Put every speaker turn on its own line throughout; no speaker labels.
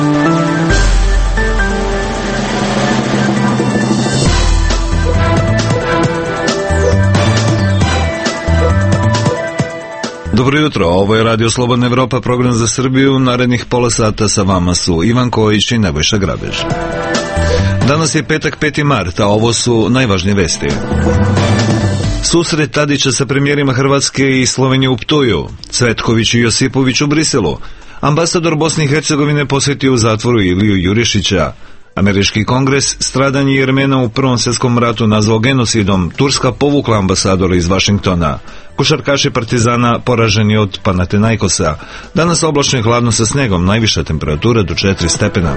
Dobro jutro, ovo je Radio Slobodna Evropa, program za Srbiju. Narednih pola sata sa vama su Ivan Kojić i Nebojša Grabež. Danas je petak 5. mart, a ovo su najvažnije vesti. Susret Tadića sa premijerima Hrvatske i Slovenije u Ptuju, Cvetković i Josipović u Briselu, ambasador Bosne i Hercegovine posjetio u zatvoru Iliju Jurišića, Američki kongres stradanje Jermena u Prvom svjetskom ratu nazvao genocidom, Turska povukla ambasadora iz Vašingtona, košarkaši Partizana poraženi od Panathinaikosa, danas oblačno i hladno sa snegom, najviša temperatura do 4 stepena.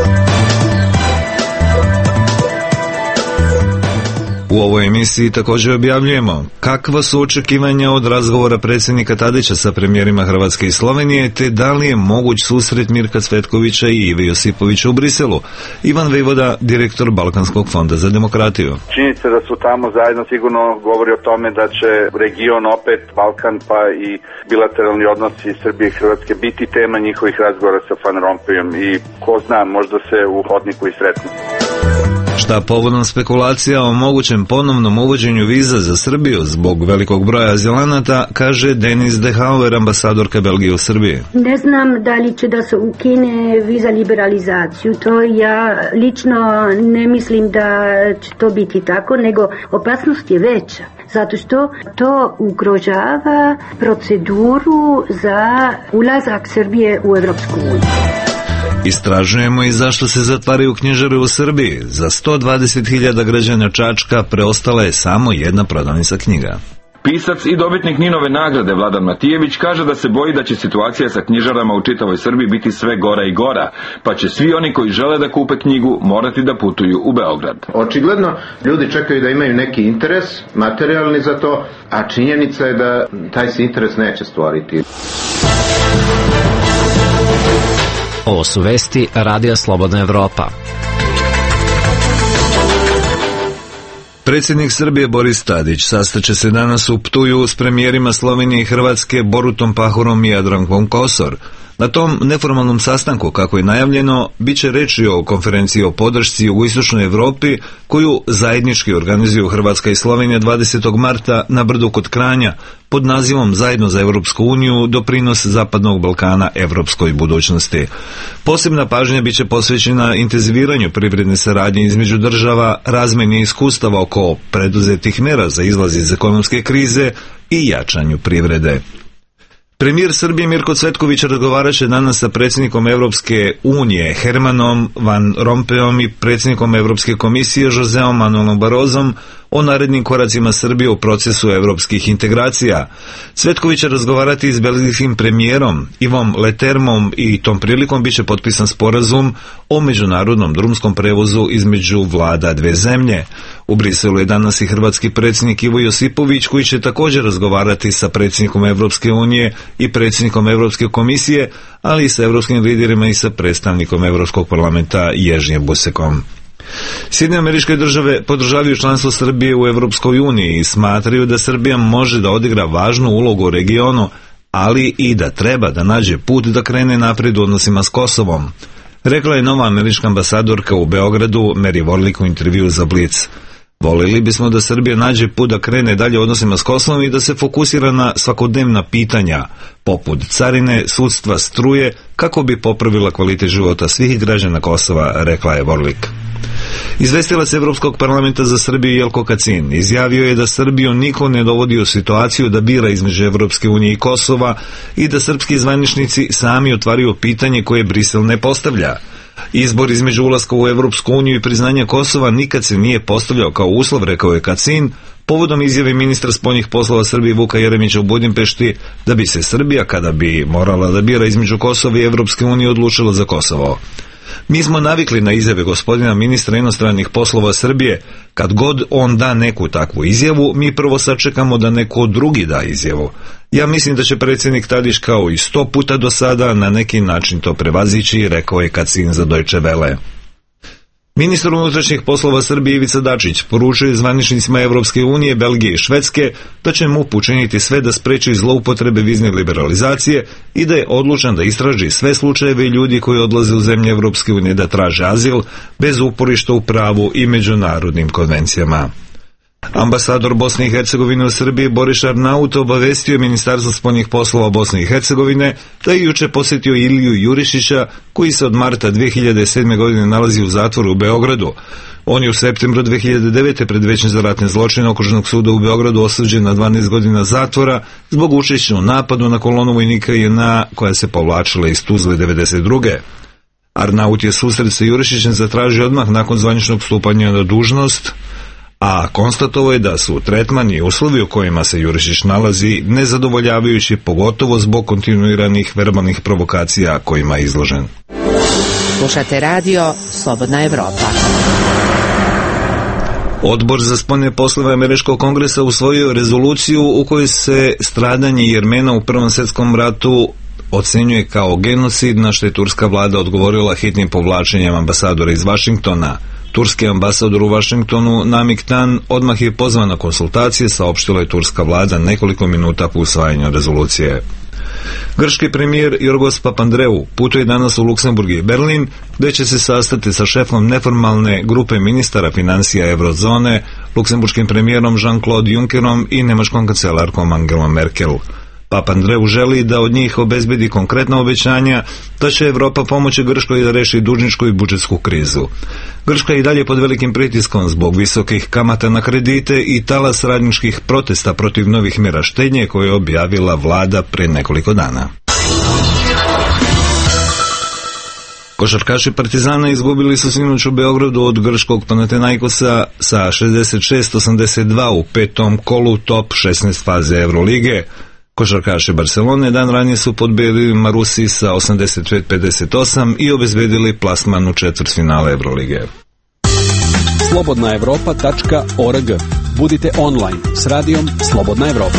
U ovoj emisiji također objavljujemo kakva su očekivanja od razgovora predsjednika Tadića sa premijerima Hrvatske i Slovenije, te da li je moguć susret Mirka Cvetkovića i Ive Josipovića u Briselu. Ivan Vejvoda, direktor Balkanskog fonda za demokratiju.
Činjenica da su tamo zajedno sigurno govori o tome da će region opet, Balkan pa i bilateralni odnosi Srbije i Hrvatske biti tema njihovih razgovora sa Van Rompuyem i ko zna, možda se u hodniku i sretnu.
Šta povodom spekulacija o mogućem ponovnom uvođenju viza za Srbiju zbog velikog broja azilanata, kaže Denis De Hauer, ambasadorka Belgije u Srbiji.
Ne znam da li će da se ukine viza liberalizaciju. To ja lično ne mislim da će to biti tako, nego opasnost je veća. Zato što to ugrožava proceduru za ulazak Srbije u Evropsku uniju.
Istražujemo i zašto se zatvaraju knjižare u Srbiji. Za 120.000 građana Čačka preostala je samo jedna prodavnica knjiga.
Pisac i dobitnik Ninove nagrade Vladan Matijević kaže da se boji da će situacija sa knjižarama u čitavoj Srbiji biti sve gora i gora, pa će svi oni koji žele da kupe knjigu morati da putuju u Beograd.
Očigledno ljudi čekaju da imaju neki interes, materijalni za to, a činjenica je da taj se interes neće stvoriti.
Ovo su vesti Radija Slobodna Evropa.
Predsjednik Srbije Boris Tadić sastaće se danas u Ptuju s premijerima Slovenije i Hrvatske Borutom Pahorom i Jadrankom Kosor. Na tom neformalnom sastanku, kako je najavljeno, bit će reči o konferenciji o podršci jugoistočnoj Evropi koju zajednički organizuju Hrvatska i Slovenija 20. marta na brdu kod Kranja pod nazivom Zajedno za Evropsku uniju, doprinos Zapadnog Balkana evropskoj budućnosti. Posebna pažnja bit će posvećena intenziviranju privredne saradnje između država, razmeni iskustava oko preduzetih mjera za izlaz iz ekonomske krize i jačanju privrede. Premijer Srbije Mirko Cvetković razgovarat će danas sa predsjednikom Evropske unije Hermanom Van Rompuyom i predsjednikom Evropske komisije Joseom Manuelom Barrosom o narednim koracima Srbije u procesu evropskih integracija. Cvetković će razgovarati s belgijskim premijerom Ivom Letermom i tom prilikom bit će potpisan sporazum o međunarodnom drumskom prevozu između vlada dve zemlje. U Briselu je danas i hrvatski predsjednik Ivo Josipović koji će također razgovarati sa predsjednikom Evropske unije i predsjednikom Evropske komisije, ali i sa evropskim liderima i sa predstavnikom Evropskog parlamenta Ježnjem Busekom. Sjedinjene Američke Države podržavaju članstvo Srbije u Evropskoj uniji i smatraju da Srbija može da odigra važnu ulogu u regionu, ali i da treba da nađe put da krene naprijed u odnosima s Kosovom. Rekla je nova američka ambasadorka u Beogradu Mary Warlick u intervju za Blitz. Volili bismo da Srbija nađe put da krene dalje u odnosima s Kosovom i da se fokusira na svakodnevna pitanja, poput carine, sudstva, struje, kako bi popravila kvalitet života svih građana Kosova, rekla je Warlick. Izvestilac Evropskog parlamenta za Srbiju Jelko Kacin izjavio je da Srbiju niko ne dovodi u situaciju da bira između Evropske unije i Kosova i da srpski zvaničnici sami otvaraju pitanje koje Brisel ne postavlja. Izbor između ulaska u Evropsku uniju i priznanja Kosova nikad se nije postavljao kao uslov, rekao je Kacin, povodom izjave ministra spoljnih poslova Srbije Vuka Jeremića u Budimpešti da bi se Srbija, kada bi morala da bira između Kosova i Evropske unije, odlučila za Kosovo. Mi smo navikli na izjave gospodina ministra inostranih poslova Srbije. Kad god on da neku takvu izjavu, mi prvo sačekamo da neko drugi da izjavu. Ja mislim da će predsjednik Tadić kao i 100 puta do sada na neki način to prevazići, rekao je Kacin za Deutsche Welle. Ministar unutrašnjih poslova Srbije Ivica Dačić poručuje zvaničnicima Evropske unije, Belgije i Švedske da će MUP učiniti sve da spreči zloupotrebe vizne liberalizacije i da je odlučan da istraži sve slučajeve ljudi koji odlaze u zemlje Evropske unije da traže azil bez uporišta u pravu i međunarodnim konvencijama. Ambasador Bosne i Hercegovine u Srbiji Boris Arnaut obavestio Ministarstvo spoljnih poslova Bosne i Hercegovine da je juče posjetio Iliju Jurišića, koji se od marta 2007. godine nalazi u zatvoru u Beogradu. On je u septembru 2009. pred Većem za ratne zločine Okružnog suda u Beogradu osuđen na 12 godina zatvora zbog učešća u napadu na kolonu vojnika JNA koja se povlačila iz Tuzle 1992. Arnaut je susret sa Jurišićem zatražio odmah nakon zvaničnog stupanja na dužnost, a konstatovao je da su tretman i uslovi u kojima se Jurišić nalazi nezadovoljavajući, pogotovo zbog kontinuiranih verbalnih provokacija kojima je izložen.
Slušate radio Slobodna Evropa.
Odbor za spoljne poslove Američkog kongresa usvojio rezoluciju u kojoj se stradanje Jermena u Prvom svjetskom ratu ocenjuje kao genocid, na što je turska vlada odgovorila hitnim povlačenjem ambasadora iz Vašingtona. Turski ambasador u Vašingtonu Namik Tan odmah je pozvan na konsultacije, saopštila je turska vlada nekoliko minuta po usvajanju rezolucije. Grčki premijer Jorgos Papandreou putuje danas u Luksemburg i Berlin, gdje će se sastati sa šefom neformalne grupe ministara financija Eurozone, luksemburškim premijerom Jean-Claude Junckerom i nemačkom kancelarkom Angelom Merkel. Papandreou želi da od njih obezbedi konkretna obećanja da će Evropa pomoći Grčkoj da reši dužničku i budžetsku krizu. Grčka je i dalje pod velikim pritiskom zbog visokih kamata na kredite i talas radničkih protesta protiv novih mjera štednje koje je objavila vlada pre nekoliko dana. Košarkaši Partizana izgubili su sinoć u Beogradu od grčkog Panathinaikosa sa 66-82 u petom kolu top 16 faze Evrolige. Košarkaši Barcelone dan ranije su podbili Marusi sa 85-58 i obezbedili plasman u četvrtfinale Evrolige.
slobodnaevropa.org. Budite online s radijom Slobodna Evropa.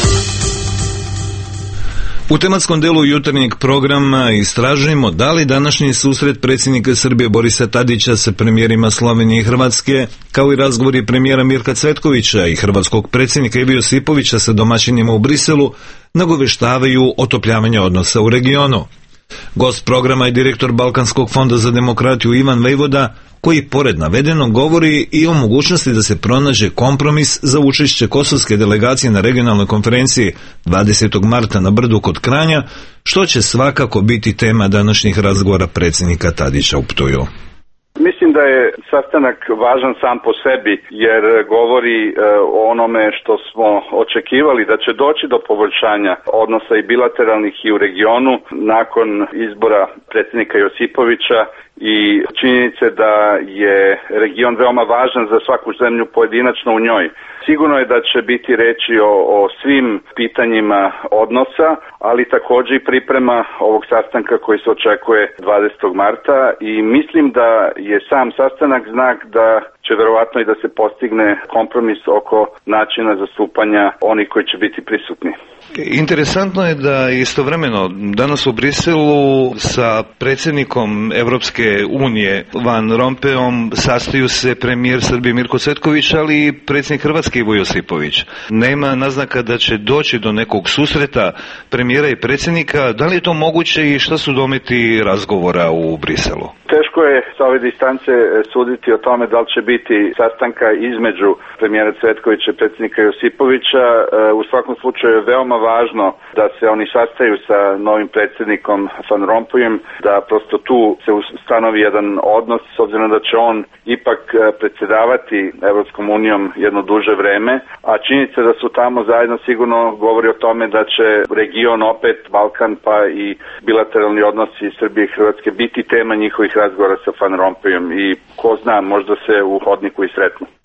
U tematskom delu jutarnjeg programa istražujemo da li današnji susret predsjednika Srbije Borisa Tadića sa premijerima Slovenije i Hrvatske, kao i razgovori premijera Mirka Cvetkovića i hrvatskog predsjednika Ive Josipovića sa domaćinima u Briselu, nagoveštavaju otopljavanje odnosa u regionu. Gost programa je direktor Balkanskog fonda za demokratiju Ivan Vejvoda, koji pored navedenog govori i o mogućnosti da se pronađe kompromis za učešće kosovske delegacije na regionalnoj konferenciji 20. marta na Brdu kod Kranja, što će svakako biti tema današnjih razgovora predsjednika Tadića u Ptuju.
Mislim da je sastanak važan sam po sebi jer govori o onome što smo očekivali da će doći do poboljšanja odnosa i bilateralnih i u regionu nakon izbora predsjednika Josipovića i činjenice da je region veoma važan za svaku zemlju pojedinačno u njoj. Sigurno je da će biti reči o svim pitanjima odnosa, ali također i priprema ovog sastanka koji se očekuje 20. marta i mislim da je sam sastanak znak da će verovatno i da se postigne kompromis oko načina zastupanja onih koji će biti prisutni.
Interesantno je da istovremeno danas u Briselu sa predsjednikom Evropske unije Van Rompujem sastaju se premijer Srbije Mirko Cvetković, ali i predsjednik Hrvatske Ivo Josipović. Nema naznaka da će doći do nekog susreta premijera i predsjednika. Da li je to moguće i šta su dometi razgovora u Briselu?
Teško je sa ove distance suditi o tome da li će biti sastanka između premijera Cvetkovića i predsjednika Josipovića. U svakom slučaju je veoma važno da se oni sastaju sa novim predsjednikom Van Rompujem, da prosto tu se ustanovi jedan odnos, s obzirom da će on ipak predsjedavati Evropskom unijom jedno duže vreme, a činjenica da su tamo zajedno sigurno govori o tome da će region opet, Balkan pa i bilateralni odnosi Srbije i Hrvatske biti tema njihovih razgovora sa Van Rompujem i ko zna, možda se u hodniku i sretnu.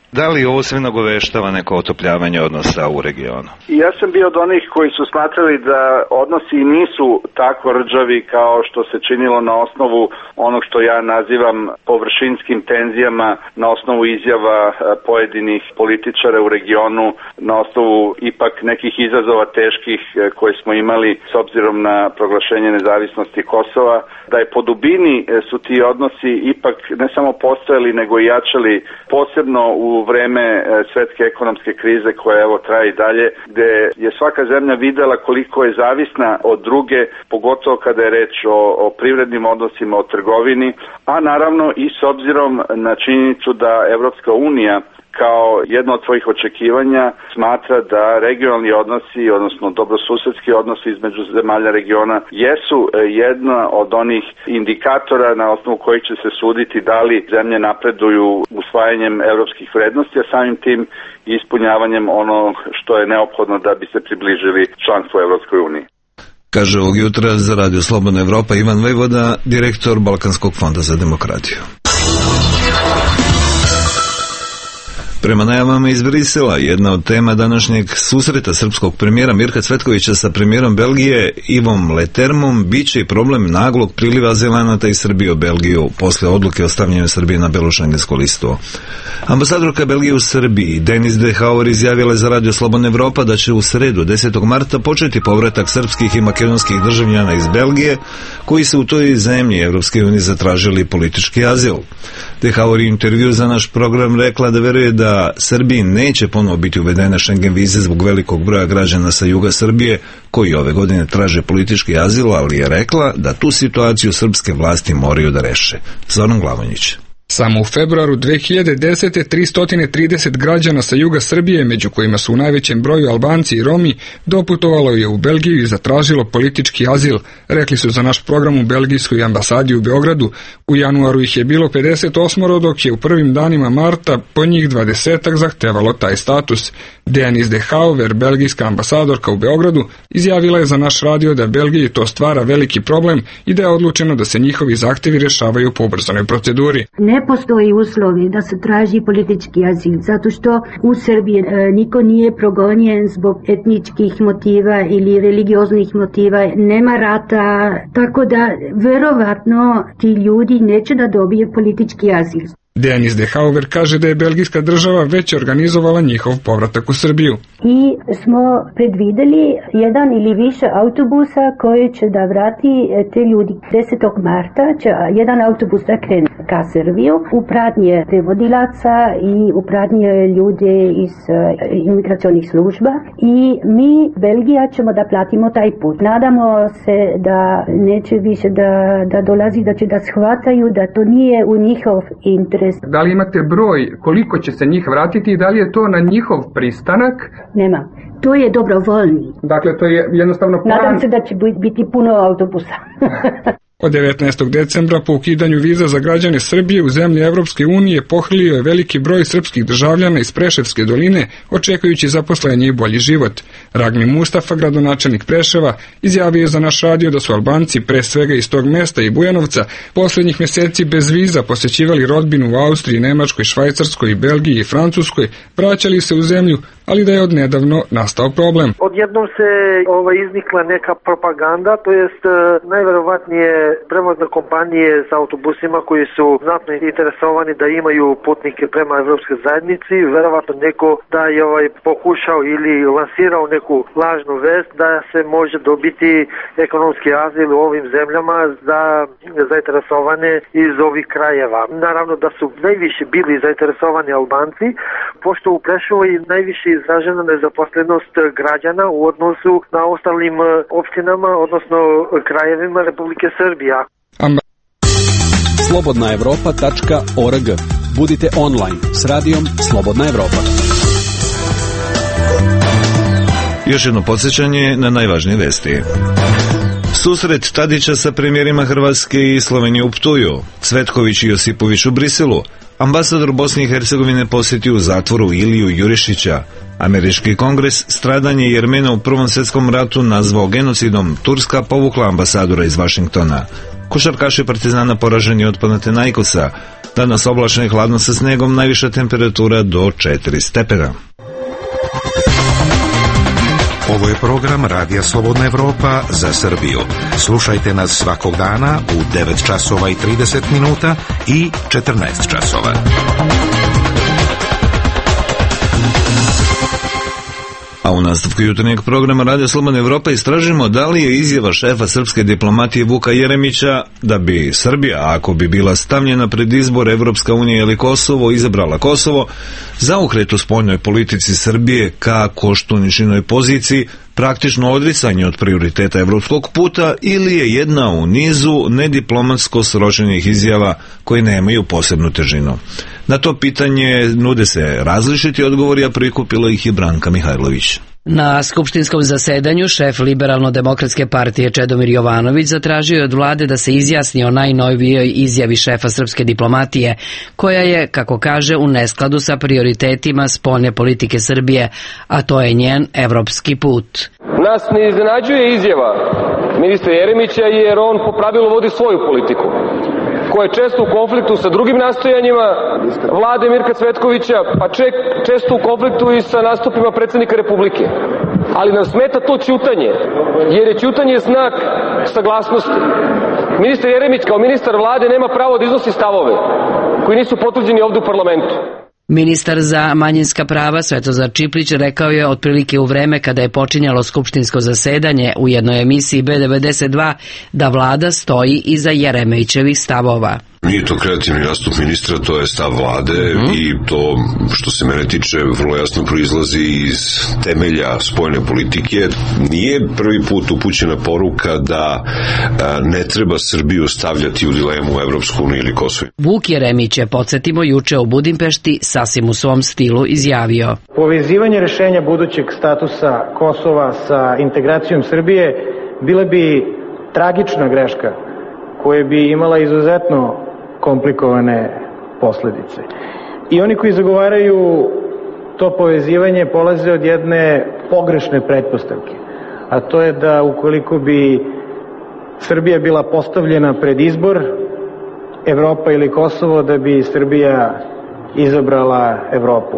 Da li ovo sve nagoveštava neko otopljavanje odnosa u regionu?
Ja sam bio od onih koji su smatrali da odnosi nisu tako rđavi kao što se činilo na osnovu onog što ja nazivam površinskim tenzijama, na osnovu izjava pojedinih političara u regionu, na osnovu ipak nekih izazova teških koje smo imali s obzirom na proglašenje nezavisnosti Kosova, da je po dubini su ti odnosi ipak ne samo postojali nego i jačali, posebno u vreme svetske ekonomske krize koja evo traje i dalje, gde je svaka zemlja videla koliko je zavisna od druge, pogotovo kada je reč o privrednim odnosima, o trgovini, a naravno i s obzirom na činjenicu da Evropska unija kao jedno od svojih očekivanja smatra da regionalni odnosi, odnosno dobrosusedski odnosi između zemalja regiona jesu jedna od onih indikatora na osnovu kojih će se suditi da li zemlje napreduju usvajanjem evropskih vrednosti, a samim tim ispunjavanjem ono što je neophodno da bi se približili članstvu Evropskoj uniji.
Kaže ovog jutra za Radio Slobodna Evropa Ivan Vojvoda, direktor Balkanskog fonda za demokratiju. Prema najavama iz Brisela, jedna od tema današnjeg susreta srpskog premijera Mirka Cvetkovića sa premijerom Belgije Ivom Letermom biće i problem naglog priliva azilanata iz Srbije u Belgiju posle odluke o stavljanju Srbije na belu šengensku listu. Ambasadorka Belgije u Srbiji Denis de Hauer izjavila za Radio Slobodna Evropa da će u sredu 10. marta početi povratak srpskih i makedonskih državljana iz Belgije koji su u toj zemlji Evropske unije zatražili politički azil. De Hauer u intervju za naš program rekla da veruje da Srbiji neće ponovo biti uvedene Schengen vize zbog velikog broja građana sa juga Srbije koji ove godine traže politički azil, ali je rekla da tu situaciju srpske vlasti moraju da reše. Zoran Glavonjić.
Samo u februaru 2010. 330 građana sa juga Srbije, među kojima su u najvećem broju Albanci i Romi, doputovalo je u Belgiju i zatražilo politički azil, rekli su za naš program u belgijskoj ambasadi u Beogradu. U januaru ih je bilo 58, dok je u prvim danima marta po njih 20 zahtevalo taj status. Denis de Hauer, belgijska ambasadorka u Beogradu, izjavila je za naš radio da Belgiji to stvara veliki problem i da je odlučeno da se njihovi zahtevi rešavaju po ubrzanoj proceduri.
Ne postoji uslovi da se traži politički azil, zato što u Srbiji niko nije progonjen zbog etničkih motiva ili religioznih motiva, nema rata, tako da verovatno ti ljudi neće da dobije politički azil.
Denis de Hauer kaže da je belgijska država već organizovala njihov povratak u Srbiju.
I smo predvideli jedan ili više autobusa koji će da vrati te ljudi. 10. marta će jedan autobus da krene ka Srbiju u pratnje prevodilaca i u pratnje ljude iz imigracionih služba i mi, Belgija, ćemo da platimo taj put. Nadamo se da neće više da dolazi, da će da shvataju da to nije u njihov interes.
Da li imate broj koliko će se njih vratiti i da li je to na njihov pristanak?
Nema. To je dobrovoljni.
Dakle, to je jednostavno plan.
Nadam se da će biti puno autobusa.
Od 19. decembra po ukidanju viza za građane Srbije u zemlje Evropske unije pohrlio je veliki broj srpskih državljana iz Preševske doline, očekujući zaposlenje i bolji život. Ragmi Mustafa, gradonačelnik Preševa, izjavio je za naš radio da su Albanci, pre svega iz tog mesta i Bujanovca, posljednjih mjeseci bez viza posećivali rodbinu u Austriji, Nemačkoj, Švajcarskoj, Belgiji i Francuskoj, vraćali se u zemlju, ali da je odnedavno nastao problem.
Odjednom se iznikla neka propaganda, to jest najverovatnije prevozne kompanije sa autobusima koji su znatno interesovani da imaju putnike prema Evropskoj zajednici, verovatno neko da je pokušao ili lansirao neku lažnu vest da se može dobiti ekonomski azil u ovim zemljama za zainteresovane iz ovih krajeva. Naravno da su najviše bili zainteresovani Albanci, pošto u Preševu je najviše izražena nezaposlenost građana u odnosu na ostalim opštinama, odnosno krajevima Republike Srbija.
slobodnaevropa.org. Budite online s radijom Slobodna Evropa.
Još jedno podsjećanje na najvažnije vesti. Susret Tadića sa premijerima Hrvatske i Slovenije u Ptuju, Cvetković i Josipović u Briselu, ambasador Bosne i Hercegovine posjetio u zatvoru Iliju Jurišića, Američki kongres stradanje Jermena u Prvom svjetskom ratu nazvao genocidom, Turska povukla ambasadora iz Vašingtona. Košarkaši Partizana poraženi od Panathinaikosa, Danas oblačno i hladno sa snegom, najviša temperatura do 4 stepena.
Ovo je program Radija Slobodna Evropa za Srbiju. Slušajte nas svakog dana u 9 časova i 30 minuta i 14 časova.
A u nastavku jutarnjeg programa Radija Slobodna Evropa istražimo da li je izjava šefa srpske diplomatije Vuka Jeremića da bi Srbija, ako bi bila stavljena pred izbor Evropska unija ili Kosovo, izabrala Kosovo, zaokret u spoljnoj politici Srbije ka Koštuničinoj poziciji, praktično odricanje od prioriteta evropskog puta ili je jedna u nizu nediplomatsko sročenih izjava koje nemaju posebnu težinu. Na to pitanje nude se različiti odgovori, a prikupila ih je Branka Mihajlović.
Na skupštinskom zasedanju šef Liberalno-demokratske partije Čedomir Jovanović zatražio je od vlade da se izjasni o najnovijoj izjavi šefa srpske diplomatije, koja je, kako kaže, u neskladu sa prioritetima spoljne politike Srbije, a to je njen evropski put.
Nas ne iznenađuje izjava ministra Jeremića jer on po pravilu vodi svoju politiku, koja je često u konfliktu sa drugim nastojanjima vlade Mirka Cvetkovića, pa često u konfliktu i sa nastupima predsjednika Republike. Ali nam smeta to ćutanje, jer je ćutanje znak saglasnosti. Ministar Jeremić kao ministar vlade nema pravo da iznosi stavove koji nisu potvrđeni ovdje u parlamentu.
Ministar za manjinska prava Svetozar Čiplić rekao je otprilike u vreme kada je počinjalo skupštinsko zasedanje u jednoj emisiji B92 da vlada stoji iza Jeremićevih stavova.
Nije to kreativni nastup ministra, to je stav vlade i to, što se mene tiče, vrlo jasno proizlazi iz temelja spoljne politike. Nije prvi put upućena poruka da ne treba Srbiju stavljati u dilemu Evropsku uniju ili Kosovo.
Vuk Jeremić je, podsjetimo, juče u Budimpešti sasvim u svom stilu izjavio:
povezivanje rešenja budućeg statusa Kosova sa integracijom Srbije bila bi tragična greška koja bi imala izuzetno komplikovane posledice. I oni koji zagovaraju to povezivanje polaze od jedne pogrešne pretpostavke, a to je da ukoliko bi Srbija bila postavljena pred izbor Evropa ili Kosovo, da bi Srbija izabrala Evropu.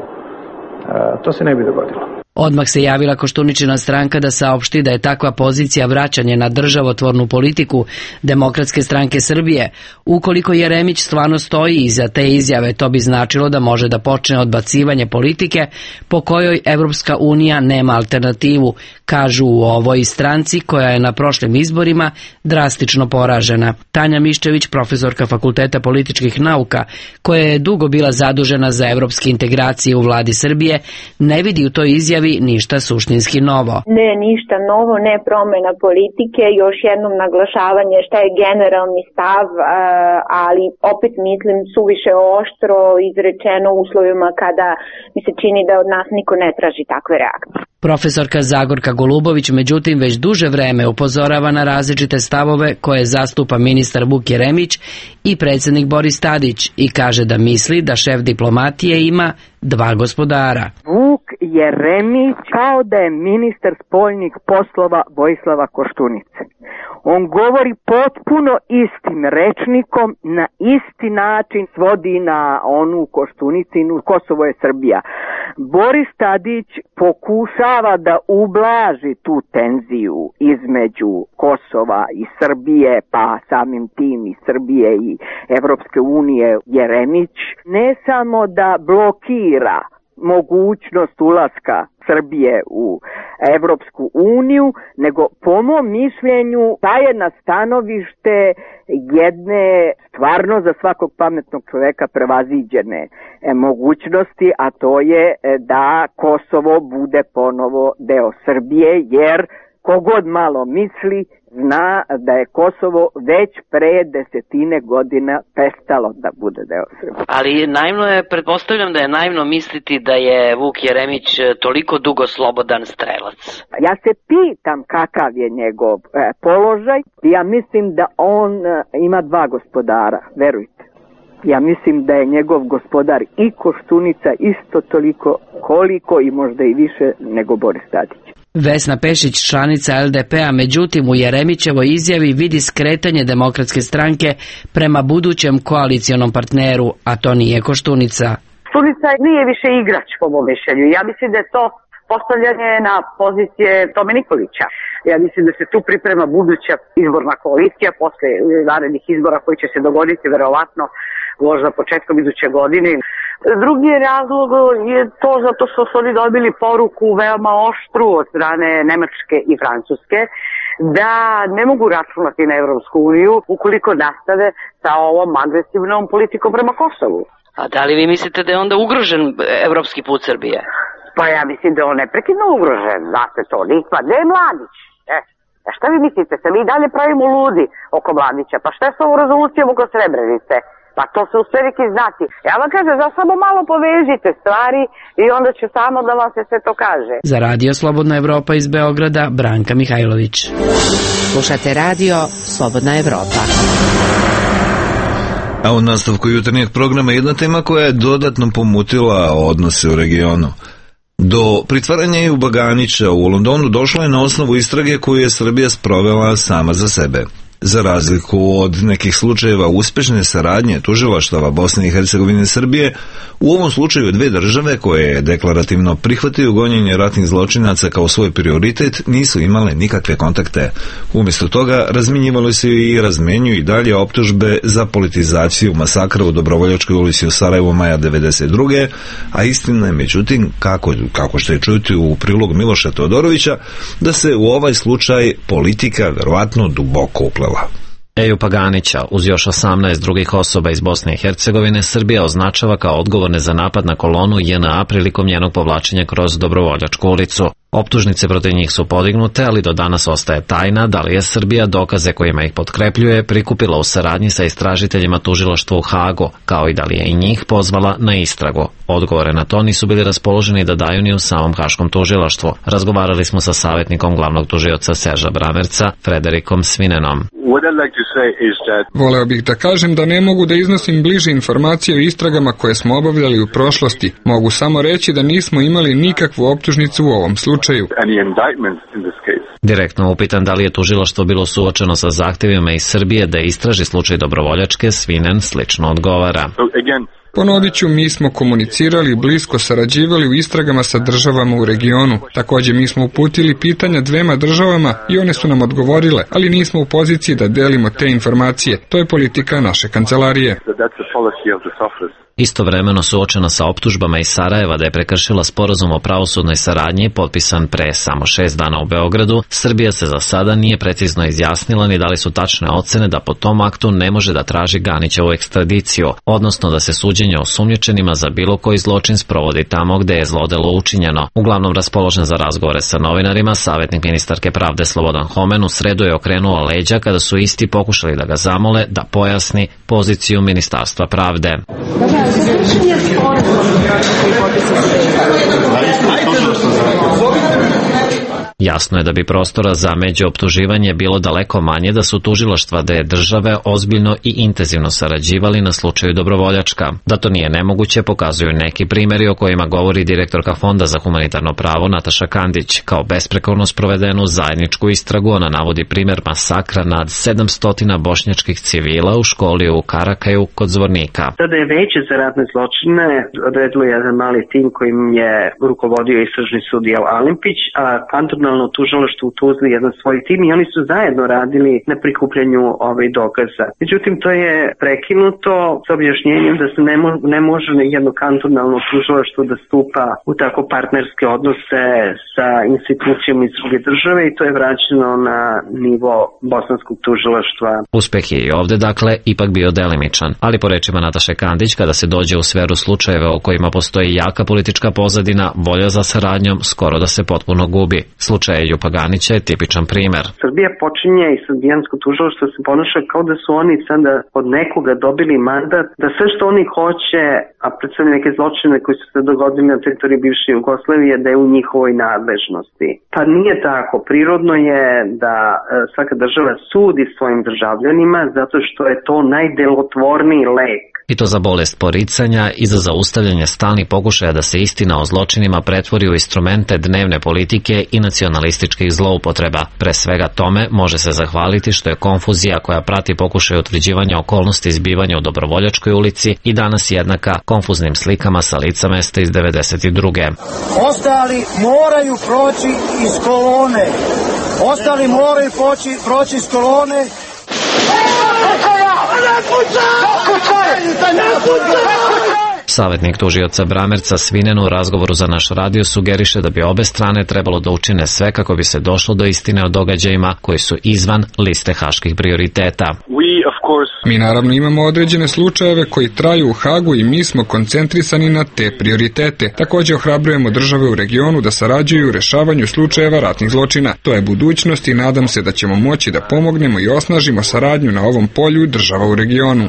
To se ne bi dogodilo.
Odmah se javila Koštuničina stranka da saopšti da je takva pozicija vraćanje na državotvornu politiku Demokratske stranke Srbije. Ukoliko Jeremić stvarno stoji iza te izjave, to bi značilo da može da počne odbacivanje politike po kojoj Evropska unija nema alternativu, kažu u ovoj stranci koja je na prošlim izborima drastično poražena. Tanja Miščević, profesorka Fakulteta političkih nauka, koja je dugo bila zadužena za evropske integracije u vladi Srbije, ne vidi u toj izjavi ništa suštinski novo.
Ne, ništa novo, ne promjena politike, još jednom naglašavanje šta je generalni stav, ali opet mislim suviše oštro izrečeno u uslovima kada mi se čini da od nas niko ne traži takve reakcije.
Profesorka Zagorka Golubović, međutim, već duže vreme upozorava na različite stavove koje zastupa ministar Vuk Jeremić i predsjednik Boris Tadić i kaže da misli da šef diplomatije ima dva gospodara.
Vuk Jeremić kao da je ministar spoljnih poslova Vojislava Koštunice. On govori potpuno istim rečnikom, na isti način svodi na onu Koštunicinu, Kosovo je Srbija. Boris Tadić pokušava da ublaži tu tenziju između Kosova i Srbije, pa samim tim i Srbije i Evropske unije. Jeremić ne samo da blokira mogućnost ulaska Srbije u Evropsku uniju, nego po mom mišljenju daje na stanovište jedne stvarno za svakog pametnog čoveka prevaziđene mogućnosti, a to je da Kosovo bude ponovo deo Srbije, jer kogod malo misli zna da je Kosovo već pre desetine godina prestalo da bude deo Srbije.
Ali naivno je, pretpostavljam da je naivno misliti da je Vuk Jeremić toliko dugo slobodan strelac.
Ja se pitam kakav je njegov položaj. Ja mislim da on ima dva gospodara, verujte. Ja mislim da je njegov gospodar i Koštunica isto toliko koliko i možda i više nego Boris Tadić.
Vesna Pešić, članica LDP-a, međutim u Jeremićevoj izjavi vidi skretanje Demokratske stranke prema budućem koalicionom partneru, a to nije Koštunica.
Koštunica nije više igrač po mom mišljenju. Ja mislim da je to postavljanje na pozicije Tome Nikolića. Ja mislim da se tu priprema buduća izborna koalicija posle narednih izbora koji će se dogoditi verovatno možda početkom iduće godine. Drugi razlog je to zato što su oni dobili poruku veoma oštru od strane Nemačke i Francuske da ne mogu računati na Evropsku uniju ukoliko nastave sa ovom agresivnom politikom prema Kosovu.
A da li vi mislite da je onda ugrožen evropski put Srbije?
Pa ja mislim da je on neprekidno ugrožen, znate to, nikva, gde je Mladić? Šta vi mislite, se mi dalje pravimo ludi oko Mladića, pa šta je s ovom rezolucijom oko Srebrenice? Pa to se u sve neki znati. Ja vam kažem, da samo malo povežite stvari i onda će samo da vam se sve to kaže.
Za Radio Slobodna Evropa iz Beograda, Branka Mihajlović.
Slušate Radio Slobodna Evropa.
A u nastavku jutarnjeg programa jedna tema koja je dodatno pomutila odnose u regionu. Do pritvaranja Ejuba Ganića u Londonu došlo je na osnovu istrage koju je Srbija sprovela sama za sebe. Za razliku od nekih slučajeva uspešne saradnje tužilaštava Bosne i Hercegovine i Srbije, u ovom slučaju dve države koje deklarativno prihvataju gonjenje ratnih zločinaca kao svoj prioritet nisu imale nikakve kontakte. Umjesto toga razminjivali se i razmenjuju i dalje optužbe za politizaciju masakra u Dobrovoljačkoj ulici u Sarajevu maja 1992. A istina je međutim, kako što je čuti u prilog Miloša Teodorovića, da se u ovaj slučaj politika verovatno duboko uplela.
Ejuba Ganića, uz još 18 drugih osoba iz Bosne i Hercegovine, Srbija označava kao odgovorne za napad na kolonu JNA prilikom njenog povlačenja kroz Dobrovoljačku ulicu. Optužnice protiv njih su podignute, ali do danas ostaje tajna da li je Srbija dokaze kojima ih potkrepljuje prikupila u saradnji sa istražiteljima tužilaštva u Hagu, kao i da li je i njih pozvala na istragu. Odgovore na to nisu bili raspoloženi da daju ni u samom Haškom tužilaštvu. Razgovarali smo sa savjetnikom glavnog tužioca Serža Bramerca, Frederikom Svinenom.
Voleo bih da kažem da ne mogu da iznosim bliže informacije o istragama koje smo obavljali u prošlosti. Mogu samo reći da nismo imali nikakvu optužnicu u ovom slučaju.
Direktno upitan da li je tužilaštvo bilo suočeno sa zahtjevima iz Srbije da istraži slučaj Dobrovoljačke, Svinen slično odgovara.
Ponovit ću, mi smo komunicirali i blisko sarađivali u istragama sa državama u regionu. Također mi smo uputili pitanja dvema državama i one su nam odgovorile, ali nismo u poziciji da delimo te informacije. To je politika naše kancelarije.
Istovremeno suočena sa optužbama iz Sarajeva da je prekršila sporazum o pravosudnoj saradnji potpisan pre samo 6 dana u Beogradu, Srbija se za sada nije precizno izjasnila ni da li su tačne ocene da po tom aktu ne može da traži Ganićevu ekstradiciju, odnosno da se suđenje osumnjičenima za bilo koji zločin sprovodi tamo gde je zlodelo učinjeno. Uglavnom raspoložen za razgovore sa novinarima, savjetnik ministarke pravde Slobodan Homen u sredu je okrenuo leđa kada su isti pokušali da ga zamole da pojasni poziciju Ministarstva pravde. Jasno je da bi prostora za međuoptuživanje bilo daleko manje da su tužilaštva dve države ozbiljno i intenzivno sarađivali na slučaju Dobrovoljačka. Da to nije nemoguće pokazuju neki primjeri o kojima govori direktorka Fonda za humanitarno pravo Nataša Kandić. Kao besprekorno sprovedenu zajedničku istragu ona navodi primjer masakra nad 700 bošnjačkih civila u školi u Karakaju kod Zvornika.
Tada je Veće za ratne zločine odredilo jedan mali tim kojim je rukovodio istražni sudija Alimpić, a kantonalno tužilaštvo u Tuzli jedan svoj tim i oni su zajedno radili na prikupljanju dokaza. Međutim, to je prekinuto s objašnjenjem da se ne može jedno kantonalno tužilaštvo da stupa u tako partnerske odnose sa institucijama iz druge države i to je vraćeno na nivo bosanskog tužilaštva.
Uspeh je i ovde, dakle, ipak bio delimičan, ali po rečima Nataše Kandić, kada se dođe u sferu slučajeva u kojima postoji jaka politička pozadina, volja za saradnjom skoro da se potpuno gubi. Slučaj Ejuba Ganića je tipičan primjer.
Srbija počinje i srbijansko tužilaštvo se ponaša kao da su oni sada od nekoga dobili mandat da sve što oni hoće, a predstavljaju neke zločine koji su se dogodili na teritoriji bivše Jugoslavije, da je u njihovoj nadležnosti. Pa nije tako. Prirodno je da svaka država sudi svojim državljanima zato što je to najdelotvorniji lek
i to za bolest poricanja i za zaustavljanje stalnih pokušaja da se istina o zločinima pretvori u instrumente dnevne politike i nacionalističkih zloupotreba. Pre svega tome može se zahvaliti što je konfuzija koja prati pokušaj utvrđivanja okolnosti izbivanja u Dobrovoljačkoj ulici i danas jednaka konfuznim slikama sa lica mesta iz 92.
Ostali moraju proći iz kolone. Ostali moraju proći iz kolone.
Savetnik tužioca Bramerca Svinen u razgovoru za naš radio sugeriše da bi obe strane trebalo da učine sve kako bi se došlo do istine o događajima koji su izvan liste haških prioriteta.
Mi naravno imamo određene slučajeve koji traju u Hagu i mi smo koncentrisani na te prioritete. Također ohrabrujemo države u regionu da sarađuju u rešavanju slučajeva ratnih zločina. To je budućnost i nadam se da ćemo moći da pomognemo i osnažimo saradnju na ovom polju država u regionu.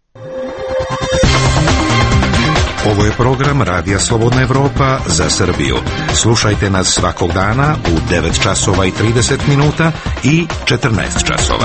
Ovo je program Radija Slobodna Evropa za Srbiju. Slušajte nas svakog dana u 9 časova i 30 minuta i 14 časova.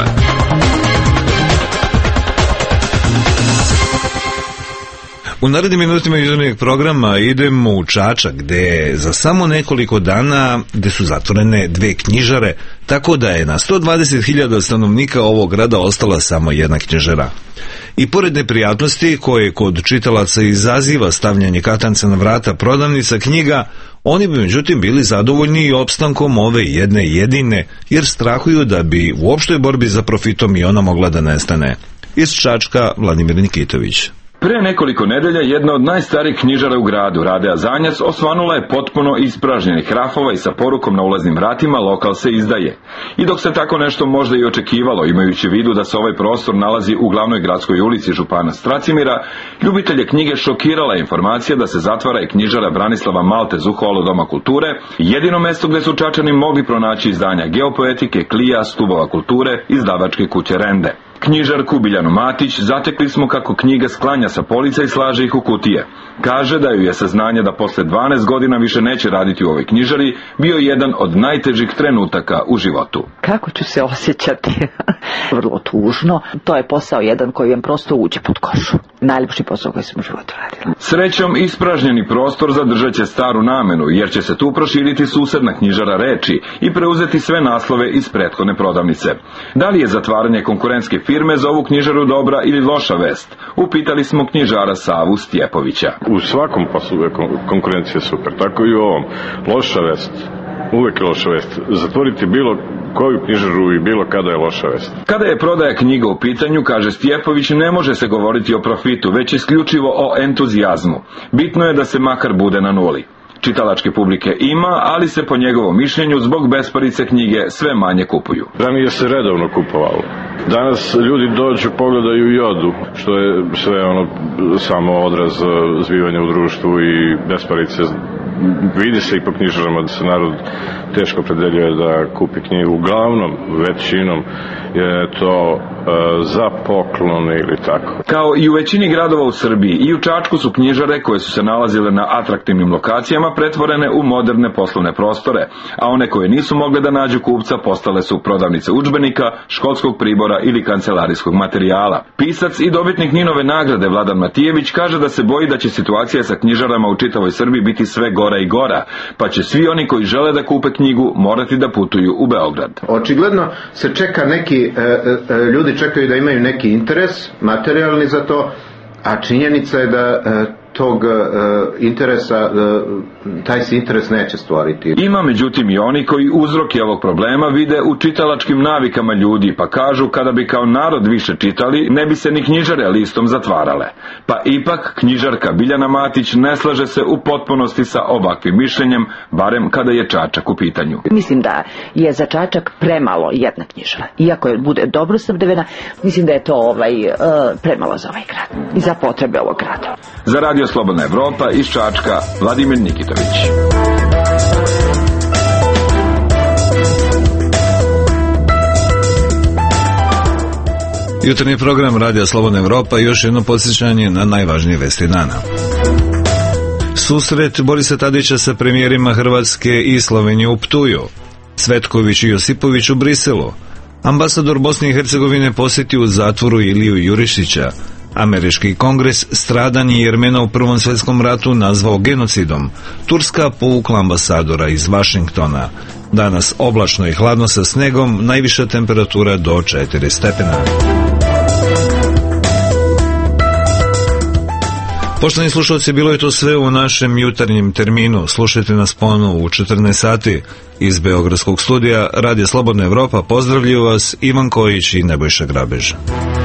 U narednim minutima jutarnjeg programa idemo u Čačak, gde za samo nekoliko dana gde su zatvorene 2 knjižare, tako da je na 120.000 stanovnika ovog grada ostala samo jedna knjižara. I pored neprijatnosti koje kod čitalaca izaziva stavljanje katanca na vrata prodavnica knjiga, oni bi međutim bili zadovoljni i opstankom ove jedne jedine, jer strahuju da bi u opštoj borbi za profitom i ona mogla da nestane. Iz Čačka, Vladimir Nikitović.
Pre nekoliko nedelja jedna od najstarijih knjižara u gradu, Radea Zanjac, osvanula je potpuno ispražnjenih rafova i sa porukom na ulaznim vratima lokal se izdaje. I dok se tako nešto možda i očekivalo, imajući u vidu da se ovaj prostor nalazi u glavnoj gradskoj ulici župana Stracimira, ljubitelje knjige šokirala je informacija da se zatvara i knjižara Branislava Maltez u holu Doma kulture, jedino mesto gde su Čačani mogli pronaći izdanja geopoetike, Klija, Stubova kulture, izdavačke kuće Rende. Knjižarku Biljanu Matić zatekli smo kako knjiga sklanja sa polica i slaže ih u kutije. Kaže da ju je saznanje da posle 12 godina više neće raditi u ovoj knjižari bio jedan od najtežih trenutaka u životu.
Kako ću se osjećati? Vrlo tužno. To je posao jedan koji vam prosto uđe pod kožu. Najljepši posao koji sam u životu radila.
Srećom, ispražnjeni prostor zadržat će staru namenu, jer će se tu proširiti susedna knjižara Reči i preuzeti sve naslove iz prethodne prodavnice. Da li je zatvaranje konkurentske firme za ovu knjižaru dobra ili loša vest? Upitali smo knjižara Savu Stjepovića.
U svakom poslu je konkurencija super, tako i u ovom. Loša vest, uvek je loša vest. Zatvoriti bilo koju knjižaru i bilo kada je loša vest.
Kada je prodaja knjiga u pitanju, kaže Stjepović, ne može se govoriti o profitu, već isključivo o entuzijazmu. Bitno je da se makar bude na nuli. Čitalačke publike ima, ali se po njegovom mišljenju zbog besparice knjige sve manje kupuju.
Ranije se redovno kupovalo. Danas ljudi dođu, pogledaju i odu, što je sve samo odraz zbivanja u društvu i besparice. Vidi se i po knjižarama da se narod teško opredeljuje da kupi knjigu. Uglavnom, većinom je to za poklone ili tako.
Kao i u većini gradova u Srbiji, i u Čačku su knjižare koje su se nalazile na atraktivnim lokacijama pretvorene u moderne poslovne prostore, a one koje nisu mogle da nađu kupca postale su prodavnice udžbenika, školskog pribora ili kancelarijskog materijala. Pisac i dobitnik Ninove nagrade Vladan Matijević kaže da se boji da će situacija sa knjižarama u čitavoj Srbiji biti sve gora i gora, pa će svi oni koji žele da kupe knjigu morati da putuju u Beograd.
Očigledno se čeka neki, ljudi čekaju da imaju neki interes materijalni za to, a činjenica je da tog interesa, taj se interes neće stvoriti.
Ima međutim i oni koji uzroke ovog problema vide u čitalačkim navikama ljudi, pa kažu kada bi kao narod više čitali, ne bi se ni knjižare listom zatvarale. Pa ipak knjižarka Biljana Matić ne slaže se u potpunosti sa ovakvim mišljenjem, barem kada je Čačak u pitanju.
Mislim da je za Čačak premalo jedna knjižara. Iako je bude dobro snabdevena, mislim da je to premalo za ovaj grad i za potrebe ovog grada.
Za Radio Slobodna Evropa iz Čačka, Vladimir Nikitović.
Jutarnji program Radija Slobodna Evropa, još jedno podsjećanje na najvažnije vesti dana. Susret Borisa Tadića sa premijerima Hrvatske i Slovenije u Ptuju. Cvetković i Josipović u Briselu. Ambasador Bosne i Hercegovine posjeti u zatvoru Iliju Jurišića. Američki kongres stradanje Jermena u Prvom svjetskom ratu nazvao genocidom. Turska povukla ambasadora iz Vašingtona. Danas oblačno i hladno sa snegom, najviša temperatura do 4 stepena. Poštovani slušalci, bilo je to sve u našem jutarnjem terminu. Slušajte nas ponovo u 14 sati. Iz Beogradskog studija Radija Slobodna Evropa pozdravljaju vas Ivan Kojić i Nebojša Grabež.